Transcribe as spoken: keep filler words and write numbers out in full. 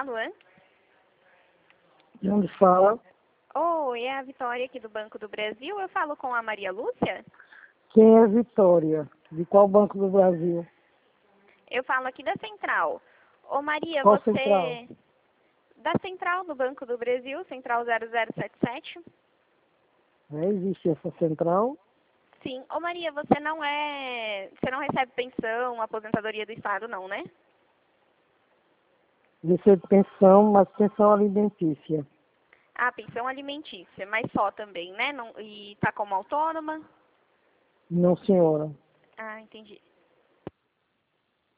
Luan? De onde fala? Oi, é a Vitória aqui do Banco do Brasil. Eu falo com a Maria Lúcia? Quem é Vitória? De qual Banco do Brasil? Eu falo aqui da Central. Ô Maria, Qual você... central? Da Central do Banco do Brasil, Central zero zero sete sete. Não existe essa central? Sim. Ô Maria, você não é... Você não recebe pensão, aposentadoria do Estado, não, né? Recebo pensão, mas pensão alimentícia. Ah, pensão alimentícia, mas só também, né? Não... E tá como autônoma? Não, senhora. Ah, entendi.